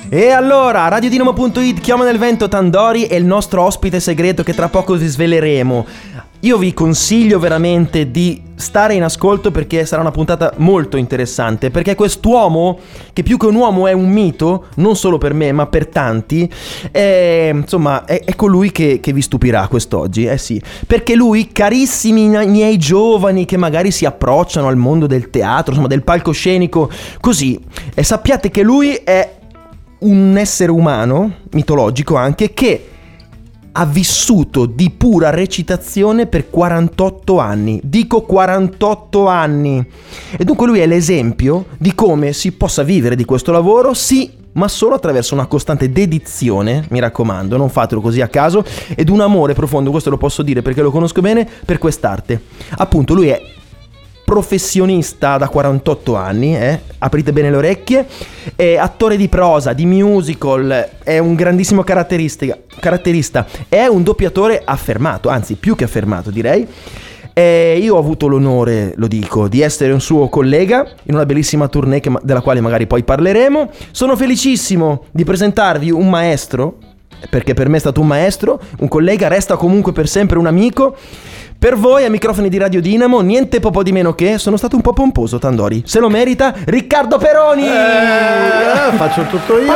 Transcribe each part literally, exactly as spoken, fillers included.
E allora, radiodinamo punto it, Chioma nel vento Tandori è il nostro ospite segreto che tra poco vi sveleremo. Io vi consiglio veramente di stare in ascolto perché sarà una puntata molto interessante, perché quest'uomo, che più che un uomo è un mito, non solo per me ma per tanti, è, insomma è, è colui che, che vi stupirà quest'oggi, eh sì, perché lui, carissimi miei giovani che magari si approcciano al mondo del teatro, insomma del palcoscenico, così, e sappiate che lui è un essere umano, mitologico anche, che ha vissuto di pura recitazione per quarantotto anni. Dico quarantotto anni. E dunque lui è l'esempio di come si possa vivere di questo lavoro, sì, ma solo attraverso una costante dedizione, mi raccomando, non fatelo così a caso, ed un amore profondo, questo lo posso dire perché lo conosco bene, per quest'arte. Appunto, lui è professionista da quarantotto anni, eh? Aprite bene le orecchie, è attore di prosa, di musical, è un grandissimo caratteristica, caratterista, è un doppiatore affermato, anzi più che affermato direi. E io ho avuto l'onore, lo dico, di essere un suo collega in una bellissima tournée che, della quale magari poi parleremo. Sono felicissimo di presentarvi un maestro, perché per me è stato un maestro, un collega, resta comunque per sempre un amico. Per voi, a microfoni di Radio Dinamo, niente po' di meno che, sono stato un po' pomposo, Tandori, se lo merita, Riccardo Peroni! Eh, faccio tutto io.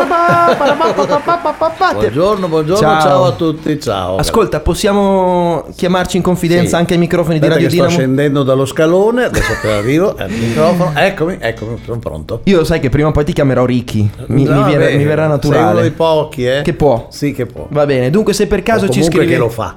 Buongiorno, buongiorno, ciao. ciao a tutti, ciao. Ascolta, possiamo chiamarci in confidenza sì. anche ai microfoni Aspetta di Radio Dinamo? Sto scendendo dallo scalone, adesso appena arrivo, al microfono, eccomi, eccomi, sono pronto. Io sai che prima o poi ti chiamerò Ricky, mi, no, mi, viene, beh, mi verrà naturale. Sei uno dei pochi, eh? Che può. Sì, che può. Va bene, dunque se per caso o ci scrivete... che lo fa.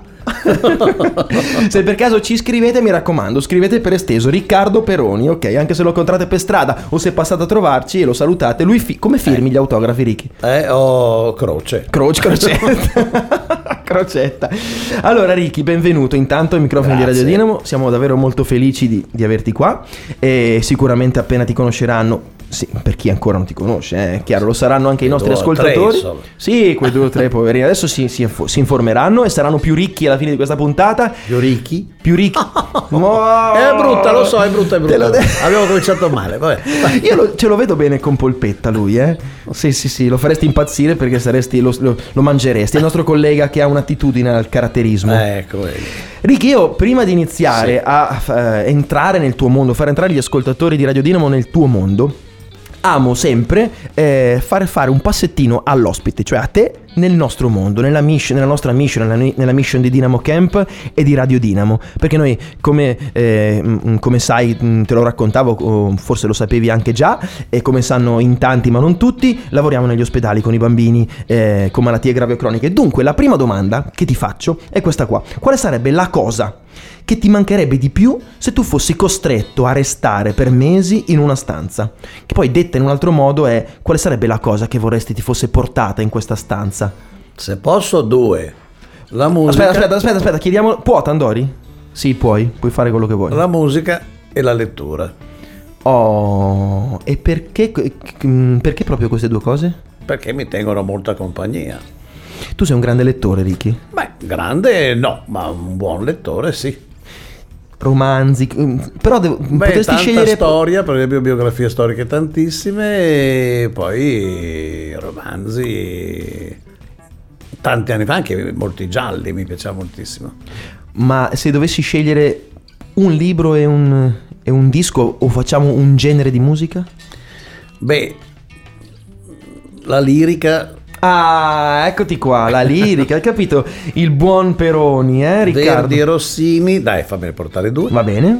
Se per caso ci scrivete, mi raccomando, scrivete per esteso Riccardo Peroni, ok? Anche se lo incontrate per strada o se passate a trovarci e lo salutate, lui fi- come firmi eh. gli autografi, Ricky? Eh, ho croce. Croce, crocetta. Crocetta. Allora Ricky, benvenuto intanto ai microfoni Grazie. di Radio Dinamo. Siamo davvero molto felici di, di averti qua e sicuramente appena ti conosceranno, sì, per chi ancora non ti conosce, è eh, chiaro, lo saranno anche i nostri due ascoltatori. Sì, quei due o tre poverini adesso si, si, si informeranno e saranno più ricchi alla fine di questa puntata. Più ricchi? Più ricchi. Oh, è brutta, lo so, è brutta, è brutta. De- Abbiamo cominciato male, vabbè. Io lo, ce lo vedo bene con polpetta lui, eh. Sì, sì, sì, lo faresti impazzire perché saresti lo, lo, lo mangeresti. È il nostro collega che ha un'attitudine al caratterismo. Ecco. Ricky, io prima di iniziare sì. a uh, entrare nel tuo mondo, fare entrare gli ascoltatori di Radio Dinamo nel tuo mondo, amo sempre eh, fare fare un passettino all'ospite, cioè a te, nel nostro mondo, nella mission, nella nostra mission, nella, nella mission di Dinamo Camp e di Radio Dinamo, perché noi, come, eh, come sai, te lo raccontavo, forse lo sapevi anche già, e come sanno in tanti ma non tutti, lavoriamo negli ospedali con i bambini eh, con malattie gravi o croniche. Dunque la prima domanda che ti faccio è questa qua: quale sarebbe la cosa che ti mancherebbe di più se tu fossi costretto a restare per mesi in una stanza? Che poi, detta in un altro modo, è: quale sarebbe la cosa che vorresti ti fosse portata in questa stanza? Se posso, due. La musica. Aspetta, aspetta, aspetta, aspetta, chiediamo. Può, Tandori? Sì, puoi, puoi fare quello che vuoi. La musica e la lettura. Oh, e perché, perché proprio queste due cose? Perché mi tengono molta compagnia. Tu sei un grande lettore, Ricky? Beh, grande no, ma un buon lettore sì. Romanzi, però devo, Beh, potresti tanta scegliere storia, per esempio biografie storiche tantissime, e poi romanzi tanti anni fa, anche molti gialli, mi piaceva moltissimo. Ma se dovessi scegliere un libro e un, e un disco, o facciamo un genere di musica? Beh, la lirica. Ah, eccoti qua, la lirica, hai capito? Il buon Peroni, eh, Riccardo? Verdi e Rossini, dai, fammi portare due. Va bene.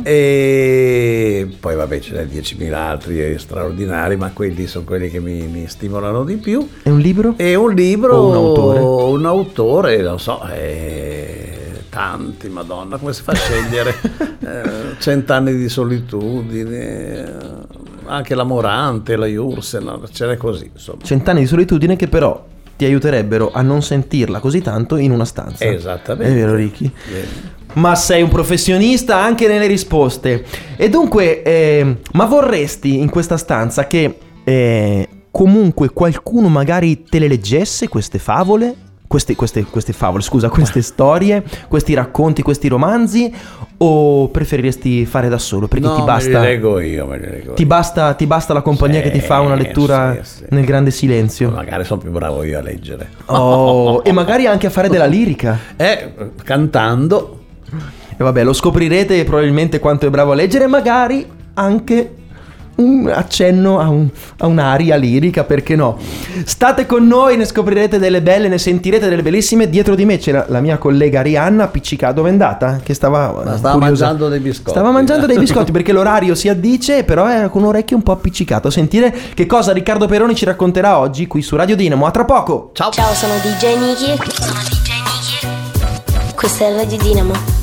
E poi vabbè, ce ne diecimila altri straordinari, ma quelli sono quelli che mi, mi stimolano di più. E un libro? E un libro, o un autore? Un autore, non so, eh, tanti, madonna, come si fa a scegliere? eh, Cent'anni di solitudine, eh, anche la Morante, la Jursel, ce n'è così, insomma. Cent'anni di solitudine che però ti aiuterebbero a non sentirla così tanto in una stanza. Esattamente. È vero, Ricky? Bene. Ma sei un professionista anche nelle risposte. E dunque, eh, ma vorresti in questa stanza che eh, comunque qualcuno magari te le leggesse queste favole? Queste, queste, queste favole, scusa, queste storie, questi racconti, questi romanzi? o preferiresti fare da solo? Perché no, ti basta. me li leggo io, me li leggo Ti io. basta, ti basta la compagnia Sì, che ti fa una lettura sì, sì. nel grande silenzio. Magari sono più bravo io a leggere. Oh, e magari anche a fare della lirica. Eh, cantando. E vabbè, lo scoprirete probabilmente quanto è bravo a leggere, magari anche un accenno a, un, a un'aria lirica, perché no? State con noi, ne scoprirete delle belle, ne sentirete delle bellissime. Dietro di me c'era la mia collega Arianna appiccicata. Dove è andata? Che stava, Ma stava curiosa. mangiando dei biscotti. Stava mangiando dei biscotti perché l'orario si addice, però è con un orecchio un po' appiccicato. A sentire che cosa Riccardo Peroni ci racconterà oggi qui su Radio Dinamo. A tra poco. Ciao. Ciao, sono D J Niki. Sono D J Niki. Questa è Radio Dinamo.